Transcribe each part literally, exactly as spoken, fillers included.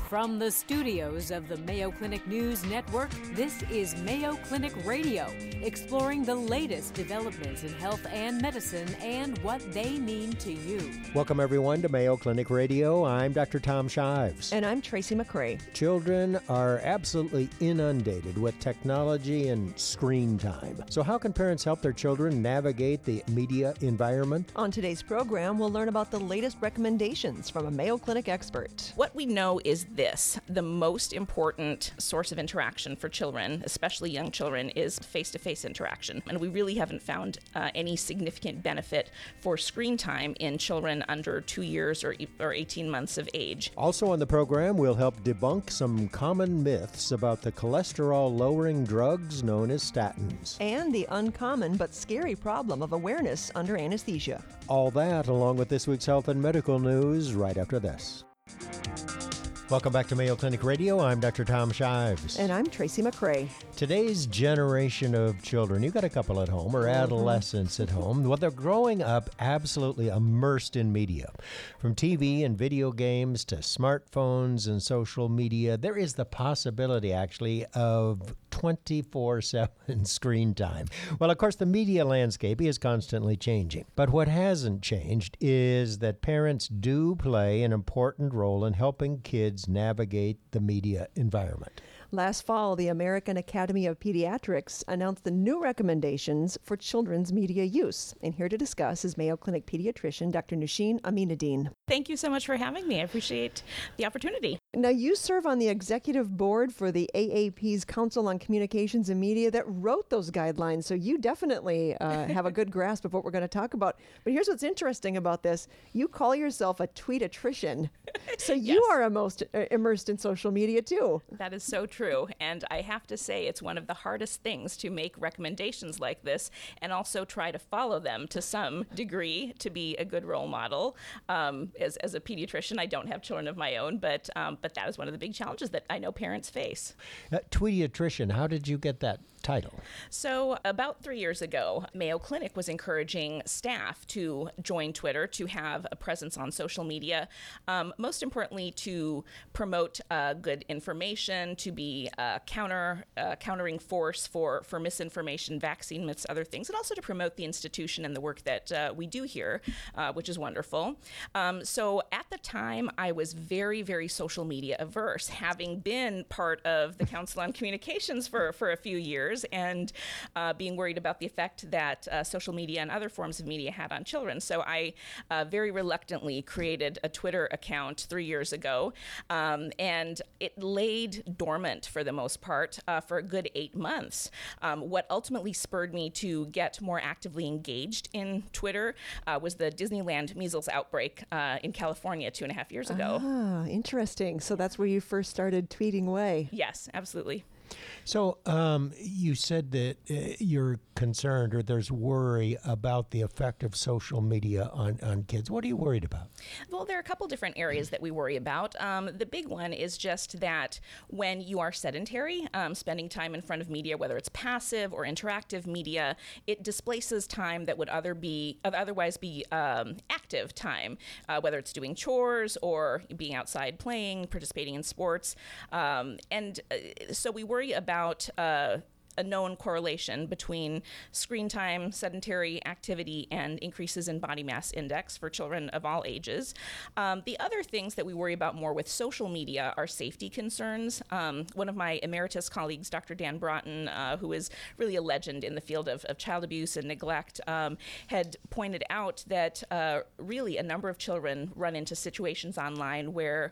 From the studios of the Mayo Clinic News Network, this is Mayo Clinic Radio, exploring the latest developments in health and medicine and what they mean to you. Welcome, everyone, to Mayo Clinic Radio. I'm Doctor Tom Shives. And I'm Tracy McCray. Children are absolutely inundated with technology and screen time. So how can parents help their children navigate the media environment? On today's program, we'll learn about the latest recommendations from a Mayo Clinic expert. What we know is this: the most important source of interaction for children, especially young children, is face-to-face interaction. And we really haven't found uh, any significant benefit for screen time in children under two years or, or eighteen months of age. Also on the program, we'll help debunk some common myths about the cholesterol-lowering drugs known as statins. And the uncommon but scary problem of awareness under anesthesia. All that, along with this week's health and medical news, right after this. Welcome back to Mayo Clinic Radio. I'm Doctor Tom Shives. And I'm Tracy McCray. Today's generation of children, you've got a couple at home, or mm-hmm. adolescents at home, well, they're growing up absolutely immersed in media. From T V and video games to smartphones and social media, there is the possibility, actually, of twenty-four seven screen time. Well, of course, the media landscape is constantly changing. But what hasn't changed is that parents do play an important role in helping kids navigate the media environment. Last fall, the American Academy of Pediatrics announced the new recommendations for children's media use. And here to discuss is Mayo Clinic pediatrician Doctor Nosheen Aminuddin. Thank you so much for having me. I appreciate the opportunity. Now, you serve on the executive board for the A A P's Council on Communications and Media that wrote those guidelines, so you definitely uh, have a good grasp of what we're going to talk about. But here's what's interesting about this. You call yourself a tweetatrician, so you Yes. are most uh, immersed in social media, too. That is so true. And I have to say, it's one of the hardest things to make recommendations like this and also try to follow them to some degree to be a good role model. Um, as, as a pediatrician, I don't have children of my own, but um, but that is one of the big challenges that I know parents face. Uh, Tweetiatrician, how did you get that title? So about three years ago, Mayo Clinic was encouraging staff to join Twitter, to have a presence on social media, um, most importantly to promote uh, good information, to be a counter, uh, countering force for, for misinformation, vaccine myths, other things, and also to promote the institution and the work that uh, we do here, uh, which is wonderful. Um, so at the time, I was very, very social media averse, having been part of the Council on Communications for, for a few years, and uh, being worried about the effect that uh, social media and other forms of media had on children. So I uh, very reluctantly created a Twitter account three years ago, um, and it laid dormant for the most part uh, for a good eight months. Um, what ultimately spurred me to get more actively engaged in Twitter uh, was the Disneyland measles outbreak uh, in California two and a half years ago. Ah, interesting. So that's where you first started tweeting away. Yes, absolutely. So um, you said that uh, you're concerned, or there's worry about the effect of social media on, on kids. What are you worried about? Well, there are a couple different areas that we worry about. Um, the big one is just that when you are sedentary, um, spending time in front of media, whether it's passive or interactive media, it displaces time that would other be otherwise be um, active time, uh, whether it's doing chores or being outside playing, participating in sports. Um, and uh, so we worry about uh, a known correlation between screen time, sedentary activity, and increases in body mass index for children of all ages. Um, the other things that we worry about more with social media are safety concerns. Um, one of my emeritus colleagues, Doctor Dan Broughton, uh, who is really a legend in the field of, of child abuse and neglect, um, had pointed out that uh, really a number of children run into situations online where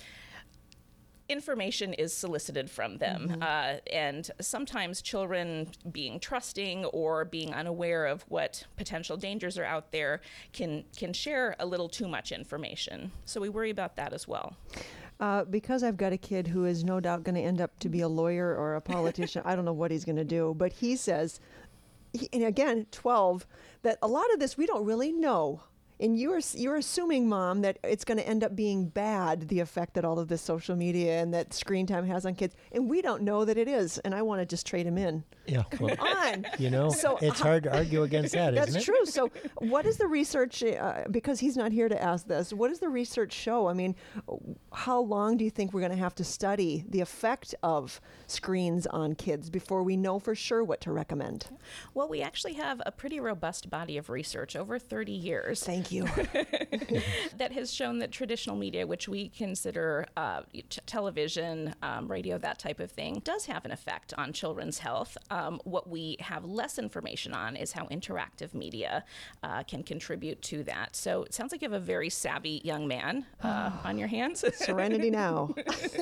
information is solicited from them. Mm-hmm. Uh, and sometimes children being trusting or being unaware of what potential dangers are out there can can share a little too much information. So we worry about that as well. Uh, because I've got a kid who is no doubt going to end up to be a lawyer or a politician. I don't know what he's going to do, but he says, he, and again, twelve, that a lot of this we don't really know And you're you're assuming, Mom, that it's going to end up being bad, the effect that all of this social media and that screen time has on kids. And we don't know that it is. And I want to just trade him in. Yeah, well, On. you know, So, it's hard to argue against that, That's isn't it? true. So, what is the research? Uh, because he's not here to ask this. What does the research show? I mean, how long do you think we're going to have to study the effect of screens on kids before we know for sure what to recommend? Well, we actually have a pretty robust body of research over thirty years. Thank you. That has shown that traditional media, which we consider uh, t- television, um, radio, that type of thing, does have an effect on children's health. Um, what we have less information on is how interactive media uh, can contribute to that. So it sounds like you have a very savvy young man uh, on your hands. Serenity now.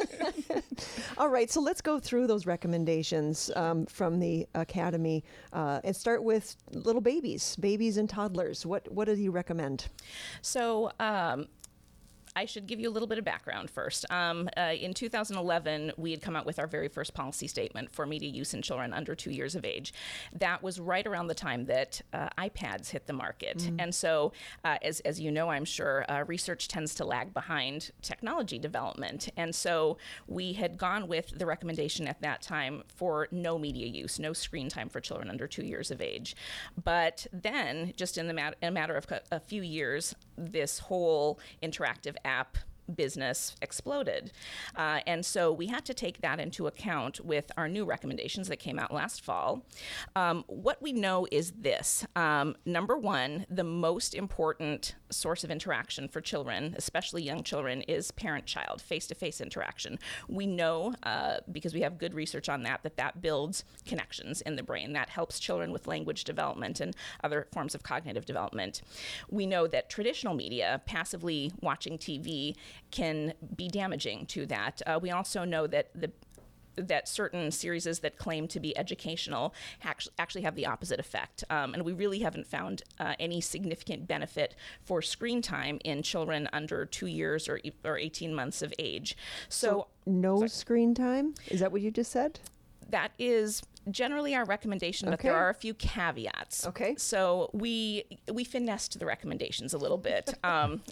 All right, so let's go through those recommendations um, from the Academy uh, and start with little babies, babies and toddlers. What what do you recommend? So, um, I should give you a little bit of background first. Um, uh, in two thousand eleven, we had come out with our very first policy statement for media use in children under two years of age. That was right around the time that uh, iPads hit the market. Mm. And so, uh, as, as you know, I'm sure, uh, research tends to lag behind technology development. And so we had gone with the recommendation at that time for no media use, no screen time for children under two years of age. But then, just in the mat- a matter of a few years, this whole interactive app business exploded. Uh, and so we had to take that into account with our new recommendations that came out last fall. Um, what we know is this. Um, number one, the most important source of interaction for children, especially young children, is parent-child, face-to-face interaction. We know, uh, because we have good research on that, that that builds connections in the brain. That helps children with language development and other forms of cognitive development. We know that traditional media, passively watching T V, can be damaging to that. Uh, we also know that the that certain series that claim to be educational actually have the opposite effect. Um, and we really haven't found uh, any significant benefit for screen time in children under two years or, or eighteen months of age. So, so no sorry. screen time? Is that what you just said? That is generally our recommendation, but okay. there are a few caveats. Okay. So we we finessed the recommendations a little bit. Um,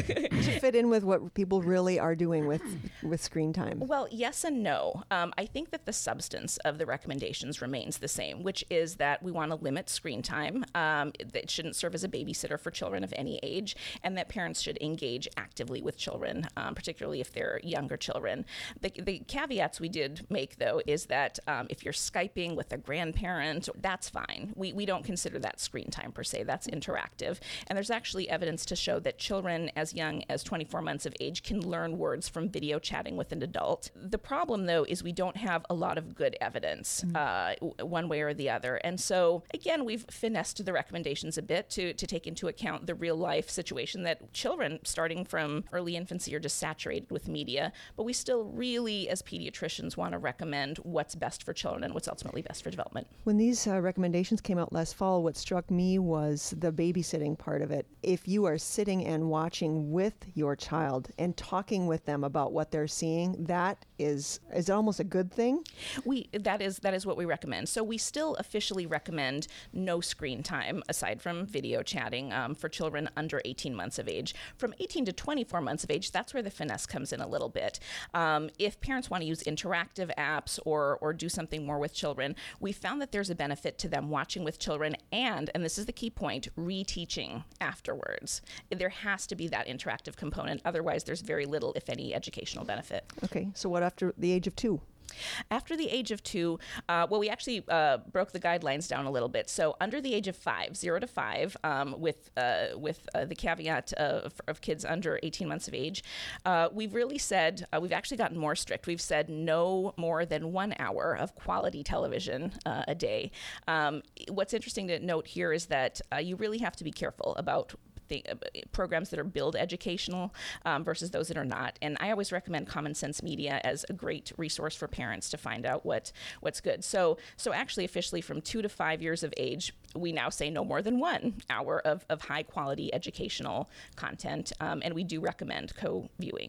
to fit in with what people really are doing with, with screen time. Well, yes and no. Um, I think that the substance of the recommendations remains the same, which is that we want to limit screen time. Um, it shouldn't serve as a babysitter for children of any age, and that parents should engage actively with children, um, particularly if they're younger children. The, the caveats we did make, though, is that um, if you're Skyping with a grandparent, that's fine. We we don't consider that screen time per se. That's interactive. And there's actually evidence to show that children as young as twenty-four months of age can learn words from video chatting with an adult. The problem, though, is we don't have a lot of good evidence mm-hmm. uh, one way or the other. And so, again, we've finessed the recommendations a bit to, to take into account the real life situation that children starting from early infancy are just saturated with media. But we still really, as pediatricians, want to recommend what's best for children and what's ultimately best for development. When these uh, recommendations came out last fall, what struck me was the babysitting part of it. If you are sitting and watching with your child and talking with them about what they're seeing, that is is almost a good thing? We that is that is what we recommend. So we still officially recommend no screen time aside from video chatting um, for children under eighteen months of age. From eighteen to twenty-four months of age, that's where the finesse comes in a little bit. Um, if parents want to use interactive apps or or do something more with children, we found that there's a benefit to them watching with children and, and this is the key point, reteaching afterwards. There has to be that interactive component. Otherwise, there's very little, if any, educational benefit. Okay, so what after the age of two? After the age of two, uh, well, we actually uh, broke the guidelines down a little bit. So under the age of five, zero to five, um, with uh, with uh, the caveat of, of kids under eighteen months of age, uh, we've really said, uh, we've actually gotten more strict. We've said no more than one hour of quality television uh, a day. Um, what's interesting to note here is that uh, you really have to be careful about The, uh, programs that are billed educational um, versus those that are not. And I always recommend Common Sense Media as a great resource for parents to find out what what's good. So so actually officially from two to five years of age, we now say no more than one hour of, of high quality educational content. Um, and we do recommend co-viewing.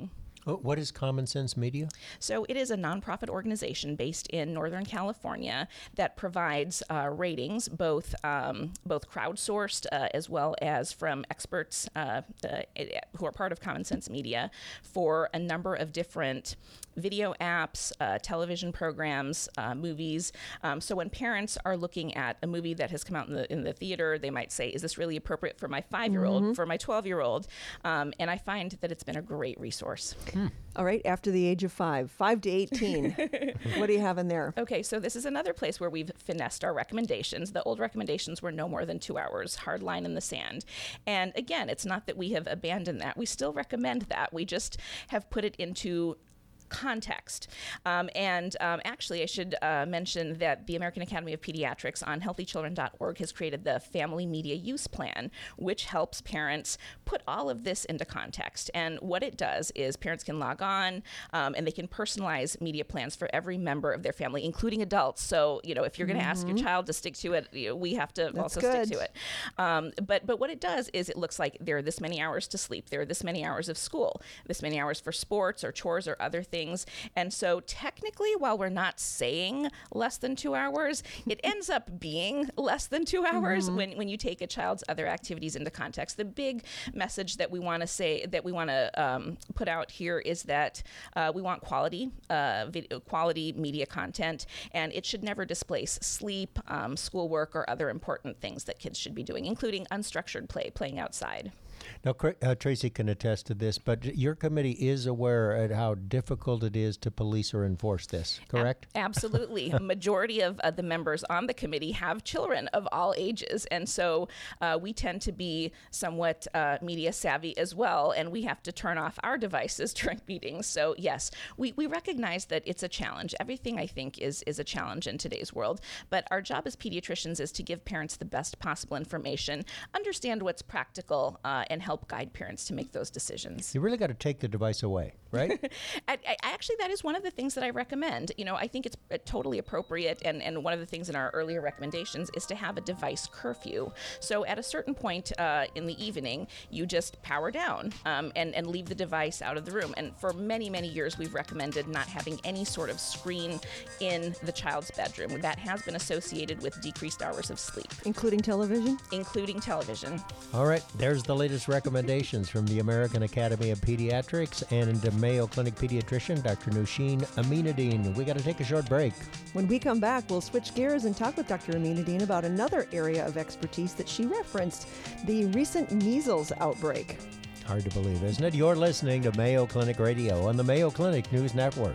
What is Common Sense Media? So it is a nonprofit organization based in Northern California that provides uh, ratings, both um, both crowdsourced uh, as well as from experts uh, uh, who are part of Common Sense Media for a number of different video apps, uh, television programs, uh, movies. Um, so when parents are looking at a movie that has come out in the in the theater, they might say, "Is this really appropriate for my five-year-old, mm-hmm. for my twelve-year-old?" Um, and I find that it's been a great resource. Hmm. All right, after the age of five, five to eighteen, what do you have in there? Okay, so this is another place where we've finessed our recommendations. The old recommendations were no more than two hours, hard line in the sand. And again, it's not that we have abandoned that. We still recommend that. We just have put it into context. Um, and um, actually, I should uh, mention that the American Academy of Pediatrics on healthy children dot org has created the Family Media Use Plan, which helps parents put all of this into context. And what it does is parents can log on um, and they can personalize media plans for every member of their family, including adults. So, you know, if you're going to mm-hmm. ask your child to stick to it, you know, we have to That's also good. stick to it. Um, but, but what it does is it looks like there are this many hours to sleep, there are this many hours of school, this many hours for sports or chores or other things. Things. And so technically, while we're not saying less than two hours, it ends up being less than two hours mm-hmm. when, when you take a child's other activities into context. The big message that we want to say, that we want to um, put out here is that uh, we want quality, uh, video, quality media content, and it should never displace sleep, um, schoolwork, or other important things that kids should be doing, including unstructured play, playing outside. Now, uh, Tracy can attest to this, but your committee is aware of how difficult it is to police or enforce this, correct? A- absolutely. A majority of uh, the members on the committee have children of all ages, and so uh, we tend to be somewhat uh, media savvy as well, and we have to turn off our devices during meetings. So yes, we, we recognize that it's a challenge. Everything, I think, is, is a challenge in today's world, but our job as pediatricians is to give parents the best possible information, understand what's practical, uh, and help guide parents to make those decisions. You really got to take the device away, right? I, I, actually, that is one of the things that I recommend. You know, I think it's uh, totally appropriate, and, and one of the things in our earlier recommendations is to have a device curfew. So at a certain point uh, in the evening, you just power down um, and, and leave the device out of the room. And for many, many years, we've recommended not having any sort of screen in the child's bedroom. That has been associated with decreased hours of sleep. Including television? Including television. All right, there's the latest recommendations from the American Academy of Pediatrics and the Mayo Clinic pediatrician, Doctor Noushin Aminuddin. We got to take a short break. When we come back, we'll switch gears and talk with Doctor Aminuddin about another area of expertise that she referenced, the recent measles outbreak. Hard to believe, isn't it? You're listening to Mayo Clinic Radio on the Mayo Clinic News Network.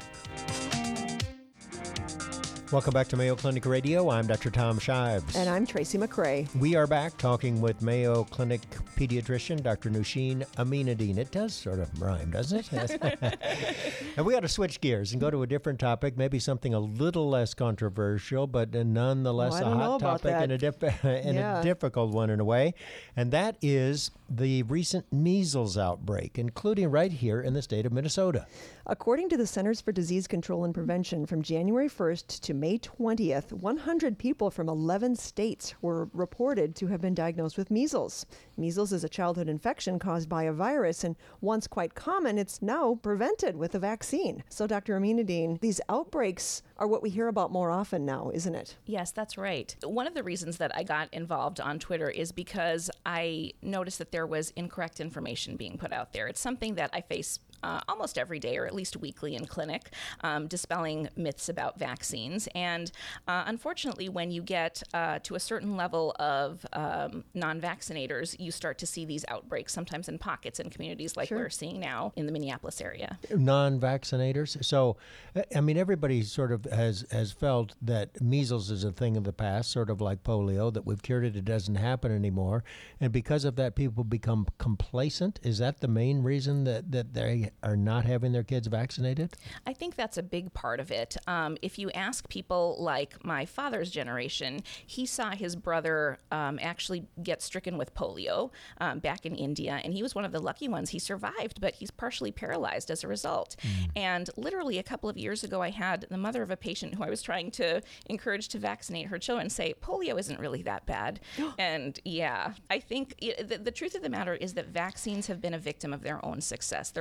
Welcome back to Mayo Clinic Radio. I'm Doctor Tom Shives. And I'm Tracy McCray. We are back talking with Mayo Clinic pediatrician, Doctor Noushin Aminuddin. It does sort of rhyme, doesn't it? And we got to switch gears and go to a different topic, maybe something a little less controversial, but nonetheless oh, a hot topic and, a, dif- and yeah. a difficult one in a way. And that is the recent measles outbreak, including right here in the state of Minnesota. According to the Centers for Disease Control and Prevention, from January first to May twentieth, one hundred people from eleven states were reported to have been diagnosed with measles. Measles is a childhood infection caused by a virus, and once quite common, it's now prevented with a vaccine. So, Doctor Aminuddin, these outbreaks are what we hear about more often now, isn't it? Yes, that's right. One of the reasons that I got involved on Twitter is because I noticed that there was incorrect information being put out there. It's something that I face Uh, almost every day, or at least weekly in clinic, um, dispelling myths about vaccines. And uh, unfortunately, when you get uh, to a certain level of um, non-vaccinators, you start to see these outbreaks, sometimes in pockets in communities like sure. we're seeing now in the Minneapolis area. Non-vaccinators? So, I mean, everybody sort of has, has felt that measles is a thing of the past, sort of like polio, that we've cured it, it doesn't happen anymore. And because of that, people become complacent. Is that the main reason that, that they are not having their kids vaccinated? I think that's a big part of it. Um, if you ask people like my father's generation, he saw his brother um, actually get stricken with polio um, back in India, and he was one of the lucky ones. He survived, but he's partially paralyzed as a result. Mm. And literally a couple of years ago, I had the mother of a patient who I was trying to encourage to vaccinate her children say, polio isn't really that bad. And yeah, I think it, the, the truth of the matter is that vaccines have been a victim of their own success. They're one of the most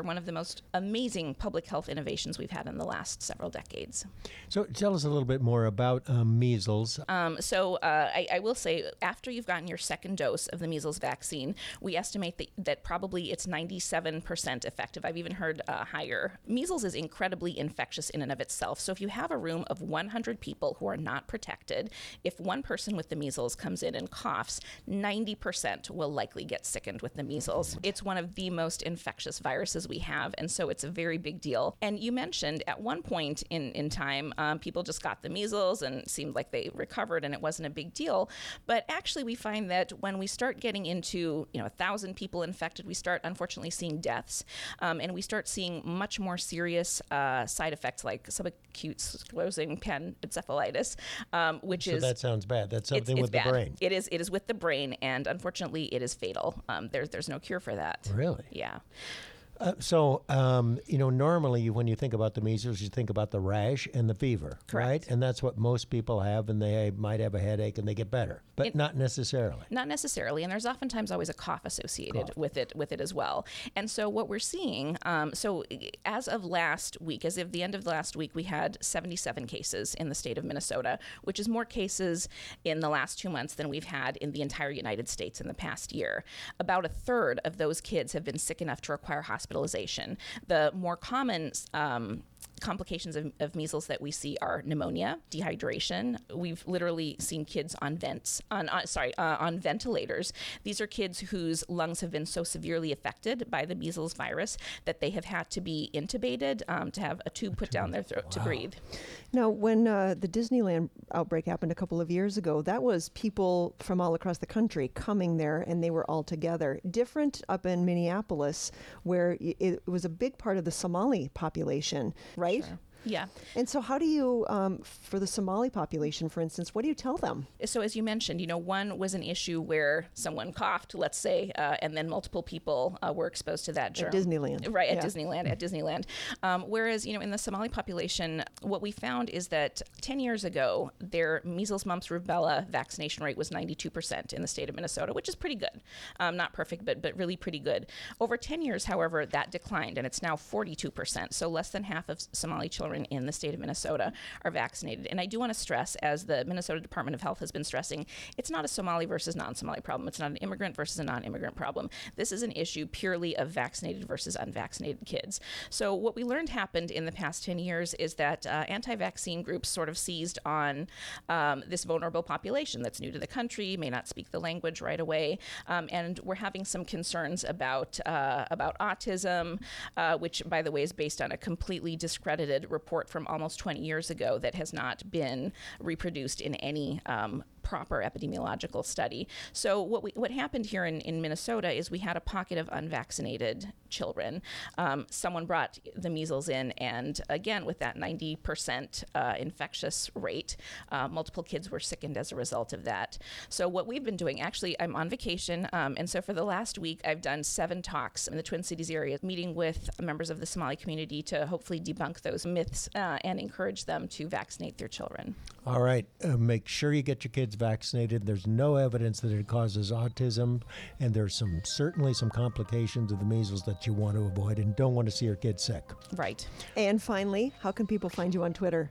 most amazing public health innovations we've had in the last several decades. So tell us a little bit more about um, measles. Um, so uh, I, I will say, after you've gotten your second dose of the measles vaccine, we estimate that, that probably it's ninety-seven percent effective. I've even heard uh, higher. Measles is incredibly infectious in and of itself. So if you have a room of one hundred people who are not protected, if one person with the measles comes in and coughs, ninety percent will likely get sickened with the measles. It's one of the most infectious viruses we have, and so it's a very big deal. And you mentioned at one point in, in time, um, people just got the measles and it seemed like they recovered and it wasn't a big deal. But actually, we find that when we start getting into, you know, a thousand people infected, we start unfortunately seeing deaths, um, and we start seeing much more serious uh, side effects like subacute sclerosing panencephalitis, um, which so is that sounds bad. That's it's, something it's with bad. the brain. It is. It is with the brain, and unfortunately, it is fatal. Um, there's there's no cure for that. Really? Yeah. Uh, so, um, you know, normally when you think about the measles, you think about the rash and the fever, Correct. right? And that's what most people have, and they might have a headache and they get better, but It- not necessarily. Not necessarily, and there's oftentimes always a cough associated Cough. with it with it as well. And so what we're seeing, um, so as of last week, as of the end of last week, we had seventy-seven cases in the state of Minnesota, which is more cases in the last two months than we've had in the entire United States in the past year. About a third of those kids have been sick enough to require hospitalization. The more common um, complications of, of measles that we see are pneumonia, dehydration. We've literally seen kids on vents, on, on sorry, uh, on ventilators. These are kids whose lungs have been so severely affected by the measles virus that they have had to be intubated um, to have a tube put down their throat to breathe. Now, when uh, the Disneyland outbreak happened a couple of years ago, that was people from all across the country coming there, and they were all together. Different up in Minneapolis, where it, it was a big part of the Somali population, right? Sure. Yeah. And so how do you, um, for the Somali population, for instance, what do you tell them? So as you mentioned, you know, one was an issue where someone coughed, let's say, uh, and then multiple people uh, were exposed to that germ. At Disneyland. Right, at Yeah. Disneyland, at Disneyland. Um, whereas, you know, in the Somali population, what we found is that ten years ago, their measles, mumps, rubella vaccination rate was ninety-two percent in the state of Minnesota, which is pretty good. Um, not perfect, but but really pretty good. Over ten years, however, that declined, and it's now forty-two percent. So less than half of Somali children in the state of Minnesota are vaccinated. And I do want to stress, as the Minnesota Department of Health has been stressing, it's not a Somali versus non-Somali problem. It's not an immigrant versus a non-immigrant problem. This is an issue purely of vaccinated versus unvaccinated kids. So what we learned happened in the past ten years is that uh, anti-vaccine groups sort of seized on um, this vulnerable population that's new to the country, may not speak the language right away, um, and we're having some concerns about uh, about autism, uh, which, by the way, is based on a completely discredited report from almost twenty years ago that has not been reproduced in any um, proper epidemiological study. So what we what happened here in, in Minnesota is we had a pocket of unvaccinated children. Um, someone brought the measles in, and again, with that ninety percent uh, infectious rate, uh, multiple kids were sickened as a result of that. So what we've been doing, actually, I'm on vacation, um, and so for the last week, I've done seven talks in the Twin Cities area, meeting with members of the Somali community to hopefully debunk those myths uh, and encourage them to vaccinate their children. All right. Uh, make sure you get your kids vaccinated. There's no evidence that it causes autism, and there's some certainly some complications of the measles that you want to avoid and don't want to see your kids sick. Right. And finally, how can people find you on Twitter?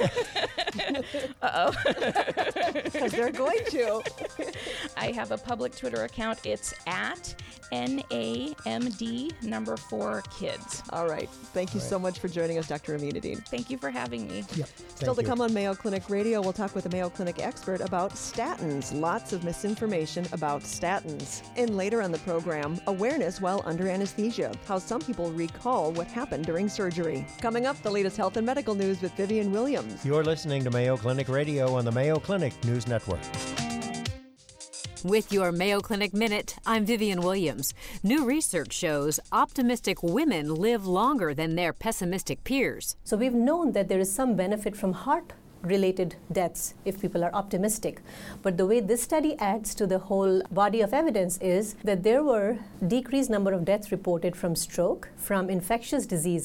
Uh-oh. Because they're going to. I have a public Twitter account. It's at N A M D number four kids. All right. Thank you All right. so much for joining us, Doctor Aminuddin. Thank you for having me. Yep. Still to come on Mayo Clinic Radio, we'll talk with a Mayo Clinic expert about statins. Lots of misinformation about statins. And later on the program, awareness while under anesthesia. How some people recall what happened during surgery. Coming up, the latest health and medical news with Vivian Williams. You're listening to Mayo Clinic Radio on the Mayo Clinic News Network. With your Mayo Clinic Minute, I'm Vivian Williams. New research shows optimistic women live longer than their pessimistic peers. So we've known that there is some benefit from heart-related deaths if people are optimistic. But the way this study adds to the whole body of evidence is that there were decreased number of deaths reported from stroke, from infectious diseases,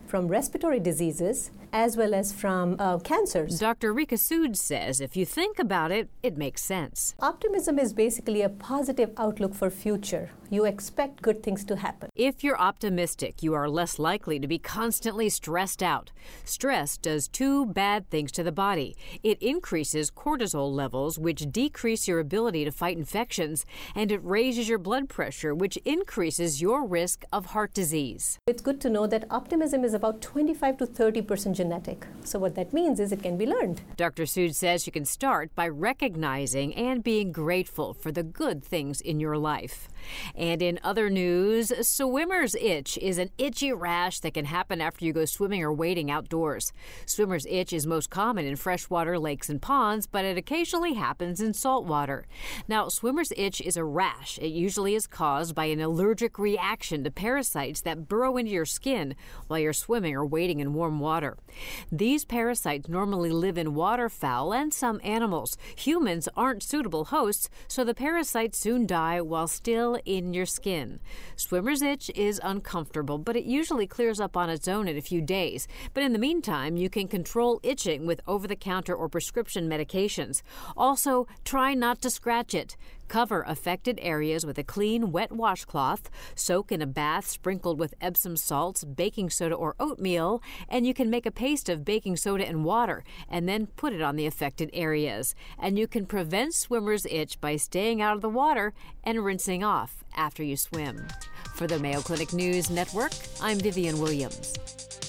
from respiratory diseases as well as from uh, cancers. Doctor Rika Sood says if you think about it, it makes sense. Optimism is basically a positive outlook for future. You expect good things to happen. If you're optimistic, you are less likely to be constantly stressed out. Stress does two bad things to the body. It increases cortisol levels, which decrease your ability to fight infections, and it raises your blood pressure, which increases your risk of heart disease. It's good to know that optimism is about twenty-five to thirty percent genetic. So what that means is it can be learned. Doctor Sood says you can start by recognizing and being grateful for the good things in your life. And in other news, swimmer's itch is an itchy rash that can happen after you go swimming or wading outdoors. Swimmer's itch is most common in freshwater lakes and ponds, but it occasionally happens in saltwater. Now, swimmer's itch is a rash. It usually is caused by an allergic reaction to parasites that burrow into your skin while you're swimming or wading in warm water. These parasites normally live in waterfowl and some animals. Humans aren't suitable hosts, so the parasites soon die while still in your skin. Swimmer's itch is uncomfortable, but it usually clears up on its own in a few days. But in the meantime, you can control itching with over-the-counter or prescription medications. Also, try not to scratch it. Cover affected areas with a clean, wet washcloth, soak in a bath sprinkled with Epsom salts, baking soda, or oatmeal, and you can make a paste of baking soda and water and then put it on the affected areas. And you can prevent swimmer's itch by staying out of the water and rinsing off after you swim. For the Mayo Clinic News Network, I'm Vivian Williams.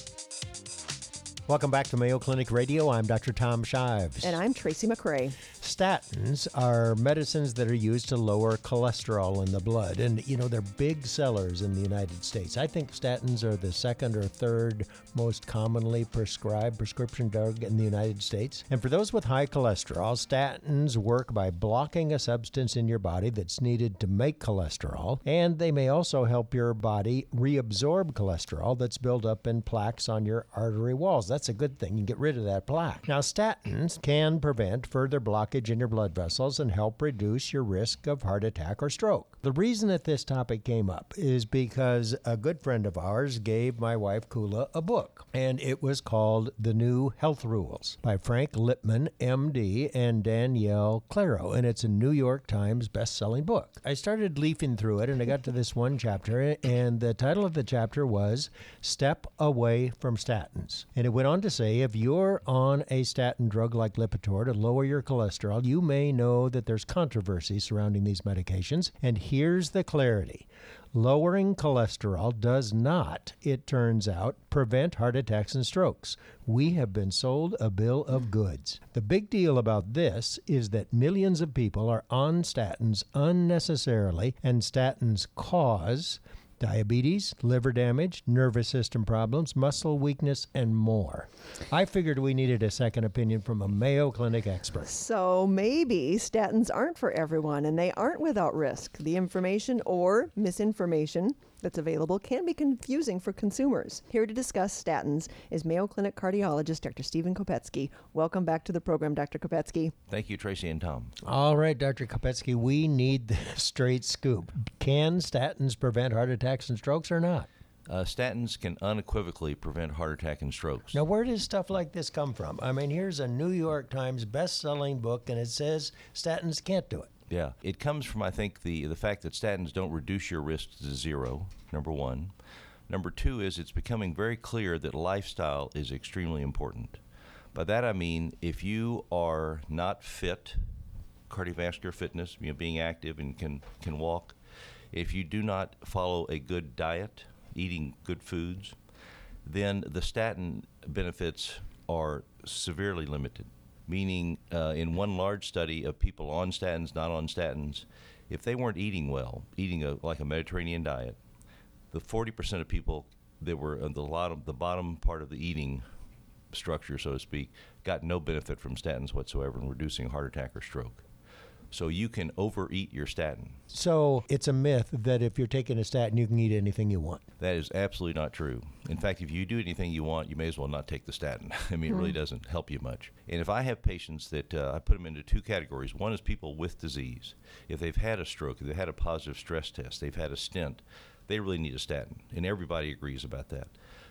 Welcome back to Mayo Clinic Radio. I'm Doctor Tom Shives. And I'm Tracy McCray. Statins are medicines that are used to lower cholesterol in the blood. And, you know, they're big sellers in the United States. I think statins are the second or third most commonly prescribed prescription drug in the United States. And for those with high cholesterol, statins work by blocking a substance in your body that's needed to make cholesterol. And they may also help your body reabsorb cholesterol that's built up in plaques on your artery walls. That's a good thing. You get rid of that plaque. Now, statins can prevent further blockage in your blood vessels and help reduce your risk of heart attack or stroke. The reason that this topic came up is because a good friend of ours gave my wife Kula a book, and it was called The New Health Rules by Frank Lipman, M D, and Danielle Claro, and it's a New York Times best-selling book. I started leafing through it, and I got to this one chapter, and the title of the chapter was Step Away from Statins. And it went on to say, if you're on a statin drug like Lipitor to lower your cholesterol, you may know that there's controversy surrounding these medications, and here's the clarity. Lowering cholesterol does not, it turns out, prevent heart attacks and strokes. We have been sold a bill of goods. The big deal about this is that millions of people are on statins unnecessarily, and statins cause diabetes, liver damage, nervous system problems, muscle weakness, and more. I figured we needed a second opinion from a Mayo Clinic expert. So maybe statins aren't for everyone and they aren't without risk. The information or misinformation that's available can be confusing for consumers. Here to discuss statins is Mayo Clinic cardiologist Doctor Stephen Kopetsky. Welcome back to the program, Doctor Kopetsky. Thank you, Tracy and Tom. All right, Doctor Kopetsky, we need the straight scoop. Can statins prevent heart attacks and strokes or not? Uh, statins can unequivocally prevent heart attack and strokes. Now, where does stuff like this come from? I mean, here's a New York Times best-selling book, and it says statins can't do it. Yeah, it comes from, I think, the, the fact that statins don't reduce your risk to zero, number one. Number two is it's becoming very clear that lifestyle is extremely important. By that I mean if you are not fit, cardiovascular fitness, you know, being active and can, can walk, if you do not follow a good diet, eating good foods, then the statin benefits are severely limited. Meaning, uh, in one large study of people on statins, not on statins, if they weren't eating well, eating a, like a Mediterranean diet, the forty percent of people that were on the, lot of, the bottom part of the eating structure, so to speak, got no benefit from statins whatsoever in reducing heart attack or stroke. So you can overeat your statin. So it's a myth that if you're taking a statin, you can eat anything you want. That is absolutely not true. In fact, if you do anything you want, you may as well not take the statin. I mean, it really doesn't help you much. And if I have patients that uh, I put them into two categories. One is people with disease. If they've had a stroke, if they've had a positive stress test, they've had a stent, they really need a statin. And everybody agrees about that.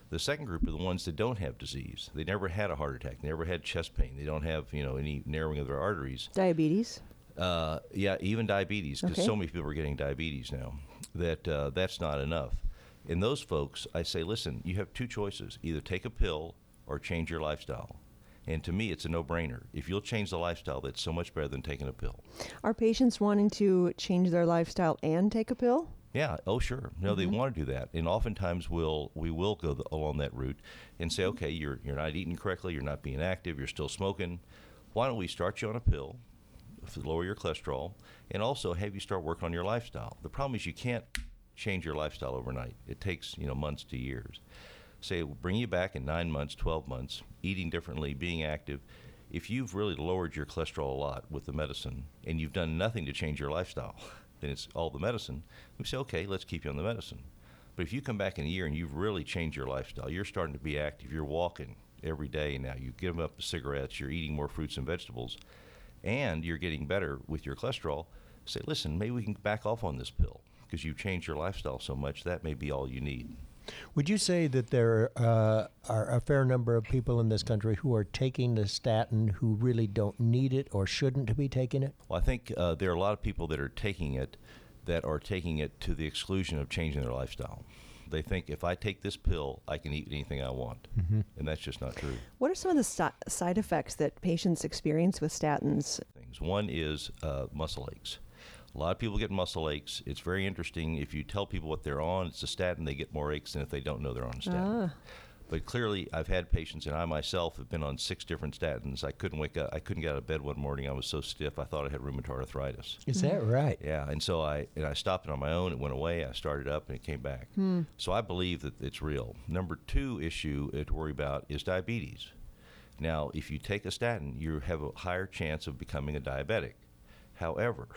The second group are the ones that don't have disease. They never had a heart attack. They never had chest pain. They don't have, you know, any narrowing of their arteries. Diabetes? Uh, yeah, even diabetes, because Okay. so many people are getting diabetes now that uh, that's not enough. In those folks, I say, listen, you have two choices. Either take a pill or change your lifestyle. And to me, it's a no-brainer. If you'll change the lifestyle, that's so much better than taking a pill. Are patients wanting to change their lifestyle and take a pill? Yeah. Oh, sure. No, Mm-hmm. they want to do that, and oftentimes we'll we will go the, along that route and say, okay, you're you're not eating correctly, you're not being active, you're still smoking. Why don't we start you on a pill to lower your cholesterol, and also have you start working on your lifestyle? The problem is you can't change your lifestyle overnight. It takes you know months to years. Say, bring you back in nine months, twelve months, eating differently, being active. If you've really lowered your cholesterol a lot with the medicine, and you've done nothing to change your lifestyle, then it's all the medicine. We say, okay, let's keep you on the medicine. But if you come back in a year and you've really changed your lifestyle, you're starting to be active, you're walking every day now, you've given up the cigarettes, you're eating more fruits and vegetables, and you're getting better with your cholesterol, say, listen, maybe we can back off on this pill because you've changed your lifestyle so much, that may be all you need. Would you say that there uh, are a fair number of people in this country who are taking the statin who really don't need it or shouldn't be taking it? Well, I think uh, there are a lot of people that are taking it that are taking it to the exclusion of changing their lifestyle. They think if I take this pill, I can eat anything I want, mm-hmm. and that's just not true. What are some of the si- side effects that patients experience with statins? Things. One is uh, muscle aches. A lot of people get muscle aches. It's very interesting. If you tell people what they're on, it's a statin, they get more aches than if they don't know they're on a statin. Ah. But clearly, I've had patients, and I myself have been on six different statins. I couldn't wake up. I couldn't get out of bed one morning. I was so stiff. I thought I had rheumatoid arthritis. Is that right? Yeah, and so I and I stopped it on my own. It went away. I started up, and it came back. Hmm. So I believe that it's real. Number two issue to worry about is diabetes. Now, if you take a statin, you have a higher chance of becoming a diabetic. However,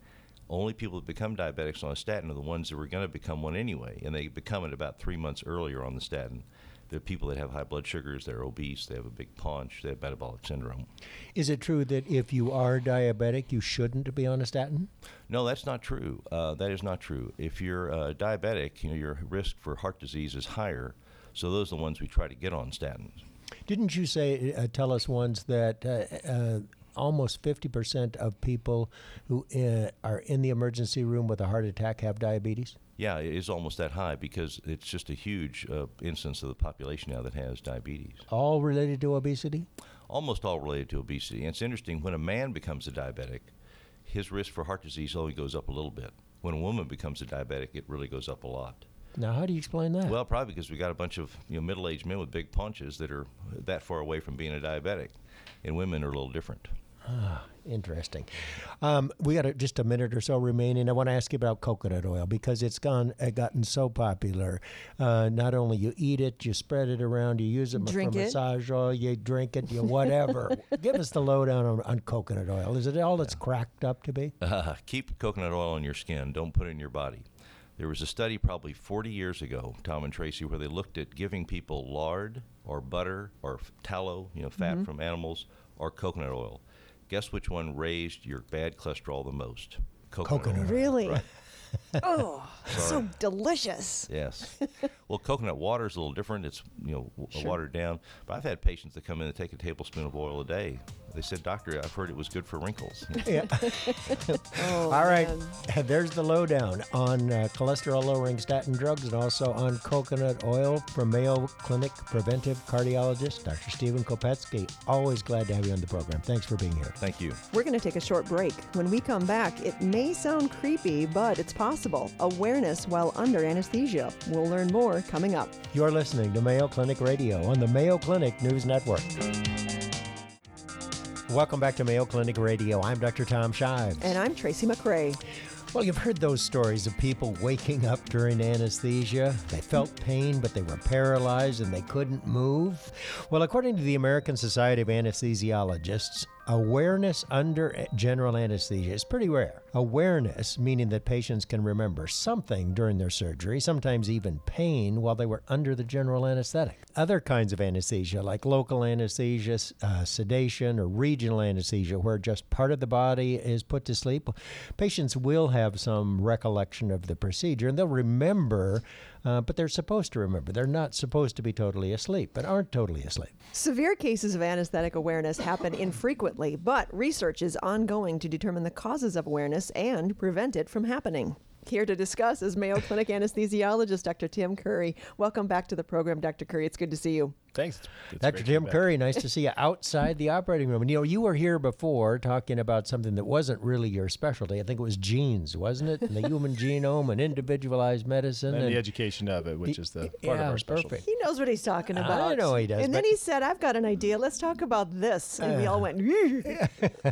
only people that become diabetics on a statin are the ones that were going to become one anyway, and they become it about three months earlier on the statin. They're people that have high blood sugars, they're obese, they have a big paunch, they have metabolic syndrome. Is it true that if you are diabetic, you shouldn't be on a statin? No, that's not true. Uh, that is not true. If you're uh, diabetic, you know, your risk for heart disease is higher, so those are the ones we try to get on statins. Didn't you say, uh, tell us once that uh, uh, almost fifty percent of people who uh, are in the emergency room with a heart attack have diabetes? Yeah, it is almost that high because it's just a huge uh, instance of the population now that has diabetes. All related to obesity? Almost all related to obesity. And it's interesting, when a man becomes a diabetic, his risk for heart disease only goes up a little bit. When a woman becomes a diabetic, it really goes up a lot. Now, how do you explain that? Well, probably because we got a bunch of you know middle-aged men with big paunches that are that far away from being a diabetic, and women are a little different. Ah, interesting. Um, we got a, just a minute or so remaining. I want to ask you about coconut oil because it's gone, uh, gotten so popular. Uh, not only you eat it, you spread it around, you use it Drink for it. massage oil, you drink it, you whatever. Give us the lowdown on, on coconut oil. Is it all it's cracked up to be? Uh, keep coconut oil on your skin. Don't put it in your body. There was a study probably forty years ago, Tom and Tracy, where they looked at giving people lard or butter or f- tallow, you know, fat Mm-hmm. from animals, or coconut oil. Guess which one raised your bad cholesterol the most? Coconut oil. Really? Right. Oh, so delicious. Yes. Well, coconut water is a little different. It's you know w- Sure. watered down. But I've had patients that come in and take a tablespoon of oil a day. They said, "Doctor, I've heard it was good for wrinkles." Yeah. Oh, All right. man. There's the lowdown on uh, cholesterol-lowering statin drugs and also on coconut oil from Mayo Clinic preventive cardiologist, Doctor Stephen Kopetsky. Always glad to have you on the program. Thanks for being here. Thank you. We're going to take a short break. When we come back, it may sound creepy, but it's possible. Awareness while under anesthesia. We'll learn more coming up. You're listening to Mayo Clinic Radio on the Mayo Clinic News Network. Welcome back to Mayo Clinic Radio. I'm Doctor Tom Shives. And I'm Tracy McRae. Well, you've heard those stories of people waking up during anesthesia. They felt pain, but they were paralyzed and they couldn't move. Well, according to the American Society of Anesthesiologists, awareness under general anesthesia is pretty rare. Awareness, meaning that patients can remember something during their surgery, sometimes even pain, while they were under the general anesthetic. Other kinds of anesthesia, like local anesthesia, uh, sedation, or regional anesthesia, where just part of the body is put to sleep, patients will have some recollection of the procedure, and they'll remember uh, but they're supposed to remember. They're not supposed to be totally asleep, but aren't totally asleep. Severe cases of anesthetic awareness happen infrequently, but research is ongoing to determine the causes of awareness and prevent it from happening. Here to discuss is Mayo Clinic anesthesiologist Doctor Tim Curry. Welcome back to the program, Doctor Curry. It's good to see you. Thanks. It's Doctor Tim Curry, nice to see you outside the operating room. And you know, you were here before talking about something that wasn't really your specialty. I think it was genes, wasn't it? And the human genome and individualized medicine. And, and the education of it, which is the part yeah, of our specialty. perfect. He knows what he's talking about. I know he does. And then but- he said, I've got an idea. Let's talk about this. And we all went, I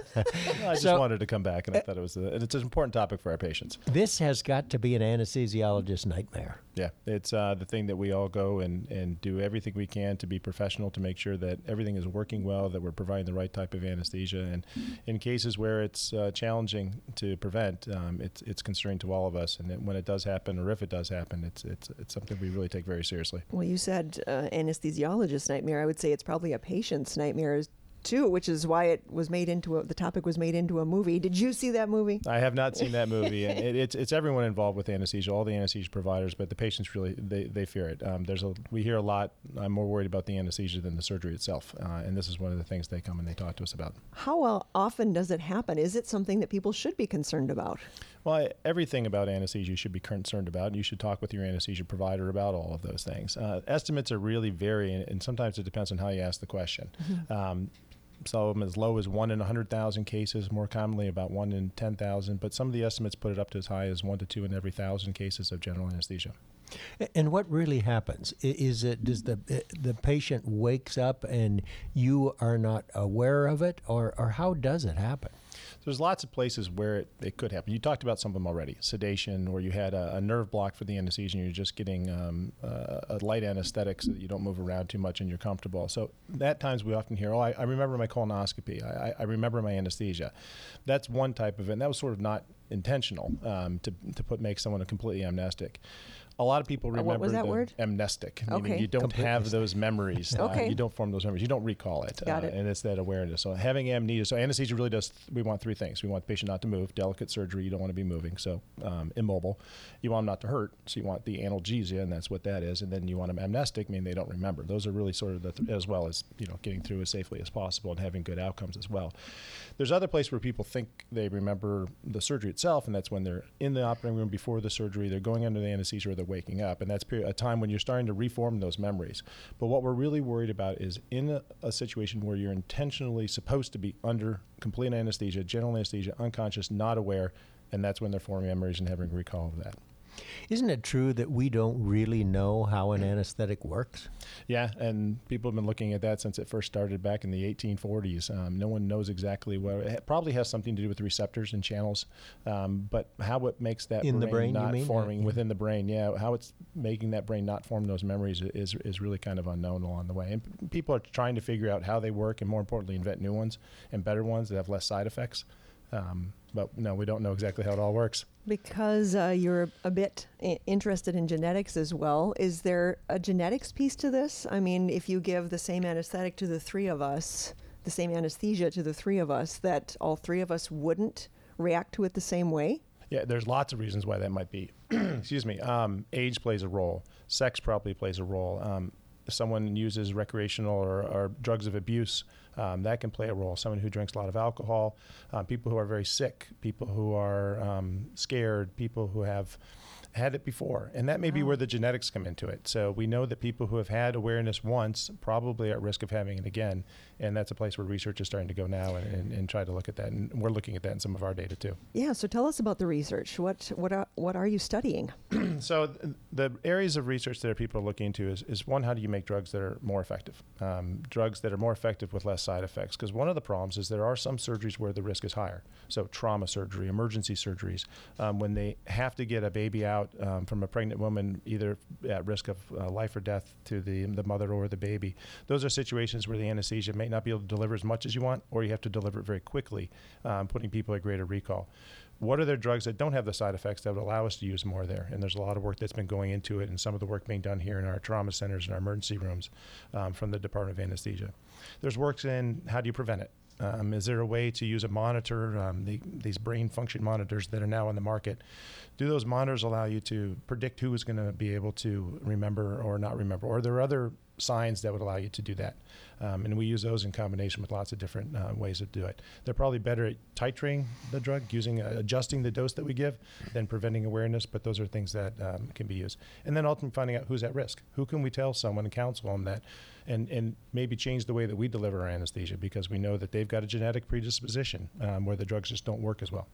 just So- wanted to come back, and I thought it was a, and it's an important topic for our patients. This has got to be an anesthesiologist's nightmare. Yeah, it's uh, the thing that we all go and, and do everything we can to be professional to make sure that everything is working well, that we're providing the right type of anesthesia. And in cases where it's uh, challenging to prevent, um, it's it's concerning to all of us. And then when it does happen, or if it does happen, it's it's it's something we really take very seriously. well, you said uh, anesthesiologist's nightmare. I would say it's probably a patient's nightmare too, which is why it was made into a, the topic was made into a movie. Did you see that movie? I have not seen that movie, and it, it's it's everyone involved with anesthesia, all the anesthesia providers, but the patients really they, they fear it. Um, there's a we hear a lot. I'm more worried about the anesthesia than the surgery itself, uh, and this is one of the things they come and they talk to us about. How uh, often does it happen? Is it something that people should be concerned about? Well, I- everything about anesthesia you should be concerned about, and you should talk with your anesthesia provider about all of those things. Uh, estimates are really vary, and, and sometimes it depends on how you ask the question. Mm-hmm. Um, some of them as low as one in one hundred thousand cases, more commonly about one in ten thousand, but some of the estimates put it up to as high as one to two in every one thousand cases of general anesthesia. And what really happens? I- Is it does the the patient wakes up and you are not aware of it, or, or how does it happen? There's lots of places where it, it could happen. You talked about some of them already. Sedation, where you had a, a nerve block for the anesthesia and you're just getting um, uh, a light anesthetic so that you don't move around too much and you're comfortable. So at times we often hear, oh, I, I remember my colonoscopy. I, I remember my anesthesia. That's one type of it. And that was sort of not intentional um, to, to put make someone a completely amnestic. A lot of people Uh, remember what was that the word? amnestic, meaning Okay. you don't Completely have st- those memories. uh, Okay. you don't form those memories. You don't recall it. Got it. And it's that awareness. So having amnesia. So anesthesia really does, we want three things. We want the patient not to move. Delicate surgery, you don't want to be moving. So um, immobile. You want them not to hurt. So you want the analgesia, and that's what that is. And then you want them amnestic, meaning they don't remember. Those are really sort of the, th- as well as, you know, getting through as safely as possible and having good outcomes as well. There's other places where people think they remember the surgery itself, and that's when they're in the operating room before the surgery, they're going under the anesthesia, or they're waking up. And that's period, a time when you're starting to reform those memories. But what we're really worried about is in a, a situation where you're intentionally supposed to be under complete anesthesia, general anesthesia, unconscious, not aware, and that's when they're forming memories and having recall of that. Isn't it true that we don't really know how an anesthetic works? Yeah, and people have been looking at that since it first started back in the eighteen forties. Um, no one knows exactly what. It probably has something to do with receptors and channels, um, but how it makes that In the brain, you not mean? forming Yeah. within the brain, yeah, how it's making that brain not form those memories is is really kind of unknown along the way. And p- people are trying to figure out how they work, and more importantly, invent new ones and better ones that have less side effects. Um, but no, we don't know exactly how it all works. Because uh, you're a bit I- interested in genetics as well, is there a genetics piece to this? I mean, if you give the same anesthetic to the three of us, the same anesthesia to the three of us, that all three of us wouldn't react to it the same way? Yeah, there's lots of reasons why that might be. Excuse me. Um, age plays a role. Sex probably plays a role. Um, if someone uses recreational or, or drugs of abuse, um, that can play a role. Someone who drinks a lot of alcohol, uh, people who are very sick, people who are um, scared, people who have had it before. And that may be where the genetics come into it. So we know that people who have had awareness once probably are at risk of having it again. And that's a place where research is starting to go now and, and, and try to look at that. And we're looking at that in some of our data too. Yeah, so tell us about the research. What what are, what are you studying? So th- the areas of research that people are looking into is, is one, how do you make drugs that are more effective? Um, drugs that are more effective with less side effects. Because one of the problems is there are some surgeries where the risk is higher. So trauma surgery, emergency surgeries, um, when they have to get a baby out um, from a pregnant woman, either at risk of uh, life or death to the, the mother or the baby. Those are situations where the anesthesia may not be able to deliver as much as you want, or you have to deliver it very quickly, um, putting people at greater recall. what are there drugs that don't have the side effects that would allow us to use more there? And there's a lot of work that's been going into it, and some of the work being done here in our trauma centers and our emergency rooms um, from the Department of Anesthesia. There's work in how do you prevent it? Um, is there a way to use a monitor, um, the, these brain function monitors that are now on the market? Do those monitors allow you to predict who is going to be able to remember or not remember? Or are there other signs that would allow you to do that? Um, and we use those in combination with lots of different uh, ways to do it. They're probably better at titrating the drug, using uh, adjusting the dose that we give, than preventing awareness, but those are things that um, can be used. And then ultimately finding out who's at risk. Who can we tell someone and counsel them that, and, and maybe change the way that we deliver our anesthesia, because we know that they've got a genetic predisposition um, where the drugs just don't work as well.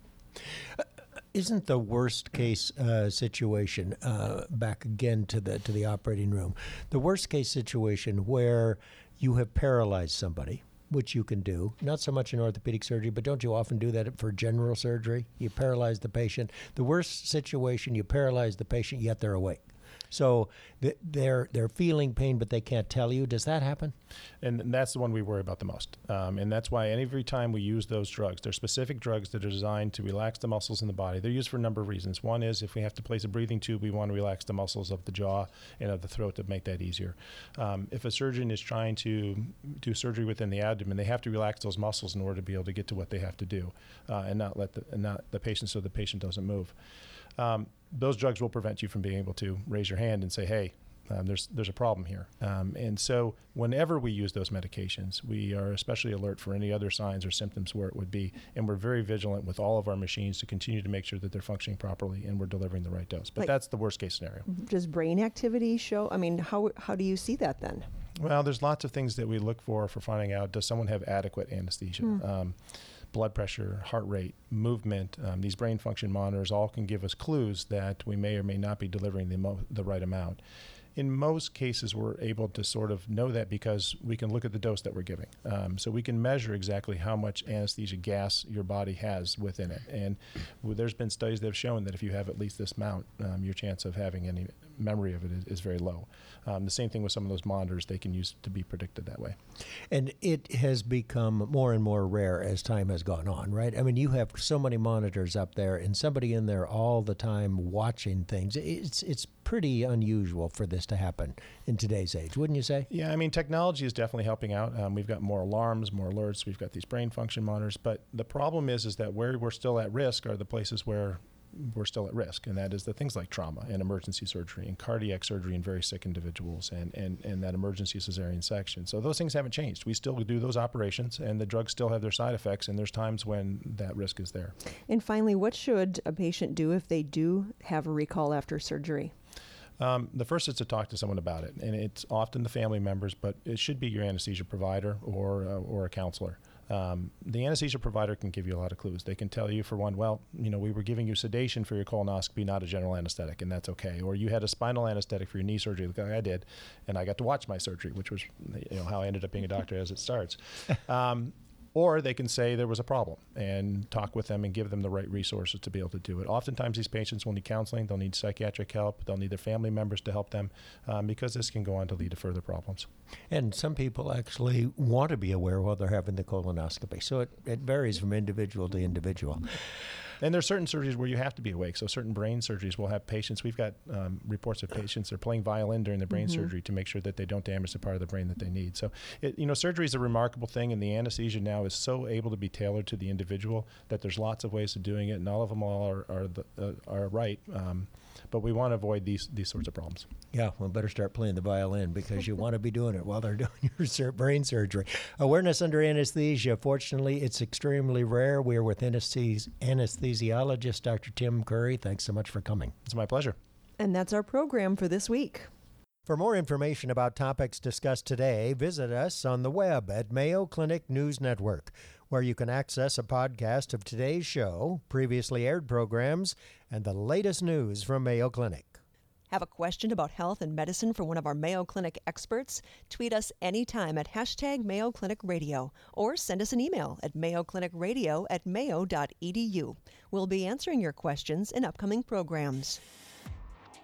Isn't the worst case uh, situation, uh, back again to the to the operating room, the worst case situation where you have paralyzed somebody, which you can do, not so much in orthopedic surgery, but don't you often do that for general surgery? You paralyze the patient. The worst situation, you paralyze the patient, yet they're awake. So th- they're they're feeling pain, but they can't tell you. Does that happen? And that's the one we worry about the most. Um, and that's why every time we use those drugs, they're specific drugs that are designed to relax the muscles in the body. They're used for a number of reasons. One is if we have to place a breathing tube, we want to relax the muscles of the jaw and of the throat to make that easier. Um, if a surgeon is trying to do surgery within the abdomen, they have to relax those muscles in order to be able to get to what they have to do, uh, and not let the and not the patient so the patient doesn't move. Um, those drugs will prevent you from being able to raise your hand and say, hey, um, there's there's a problem here. Um, and so whenever we use those medications, we are especially alert for any other signs or symptoms where it would be. And we're very vigilant with all of our machines to continue to make sure that they're functioning properly and we're delivering the right dose. But Like, that's the worst case scenario. Does brain activity show? I mean, how how do you see that then? Well, there's lots of things that we look for for finding out, does someone have adequate anesthesia? Hmm. Um, blood pressure, heart rate, movement, um, these brain function monitors all can give us clues that we may or may not be delivering the, mo- the right amount. In most cases, we're able to sort of know that because we can look at the dose that we're giving. Um, so we can measure exactly how much anesthesia gas your body has within it. And w- there's been studies that have shown that if you have at least this amount, um, your chance of having any memory of it is, is very low. Um, the same thing with some of those monitors, they can use to be predicted that way. And it has become more and more rare as time has gone on, right? I mean, you have so many monitors up there and somebody in there all the time watching things. It's it's pretty unusual for this to happen in today's age, wouldn't you say? Yeah, I mean, technology is definitely helping out. Um, we've got more alarms, more alerts. We've got these brain function monitors. But the problem is, is that where we're still at risk are the places where we're still at risk, and that is the things like trauma and emergency surgery and cardiac surgery in very sick individuals and, and, and that emergency cesarean section. So those things haven't changed. We still do those operations, and the drugs still have their side effects, and there's times when that risk is there. And finally, what should a patient do if they do have a recall after surgery? Um, the first is to talk to someone about it, and it's often the family members, but it should be your anesthesia provider or uh, or a counselor. Um, the anesthesia provider can give you a lot of clues. They can tell you, for one, well, you know, we were giving you sedation for your colonoscopy, not a general anesthetic, and that's okay. Or you had a spinal anesthetic for your knee surgery, like I did, and I got to watch my surgery, which was, you know, how I ended up being a doctor as it starts. Um, Or they can say there was a problem and talk with them and give them the right resources to be able to do it. Oftentimes these patients will need counseling, they'll need psychiatric help, they'll need their family members to help them um, because this can go on to lead to further problems. And some people actually want to be aware while they're having the colonoscopy. So it, it varies from individual to individual. And there's certain surgeries where you have to be awake. So certain brain surgeries will have patients. We've got um, reports of patients that are playing violin during the brain mm-hmm. surgery to make sure that they don't damage the part of the brain that they need. So, it, you know, surgery is a remarkable thing, and the anesthesia now is so able to be tailored to the individual that there's lots of ways of doing it, and all of them all are are, the, uh, are right. Um, but we want to avoid these these sorts of problems. Yeah, well, better start playing the violin because you want to be doing it while they're doing your sur- brain surgery. Awareness under anesthesia. Fortunately, it's extremely rare. We're with anesthesi- anesthesiologist Doctor Tim Curry. Thanks so much for coming. It's my pleasure. And that's our program for this week. For more information about topics discussed today, visit us on the web at Mayo Clinic News Network, where you can access a podcast of today's show, previously aired programs, and the latest news from Mayo Clinic. Have a question about health and medicine for one of our Mayo Clinic experts? Tweet us anytime at hashtag Mayo Clinic Radio or send us an email at mayoclinicradio at mayo dot e d u. We'll be answering your questions in upcoming programs.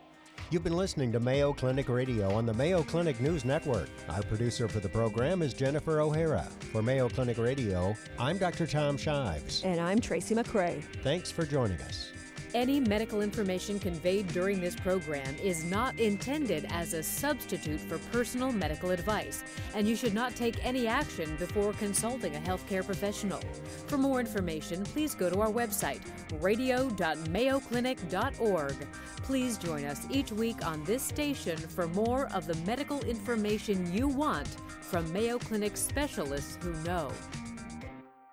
You've been listening to Mayo Clinic Radio on the Mayo Clinic News Network. Our producer for the program is Jennifer O'Hara. For Mayo Clinic Radio, I'm Doctor Tom Shives. And I'm Tracy McCray. Thanks for joining us. Any medical information conveyed during this program is not intended as a substitute for personal medical advice, and you should not take any action before consulting a healthcare professional. For more information, please go to our website, radio dot mayo clinic dot org. Please join us each week on this station for more of the medical information you want from Mayo Clinic specialists who know.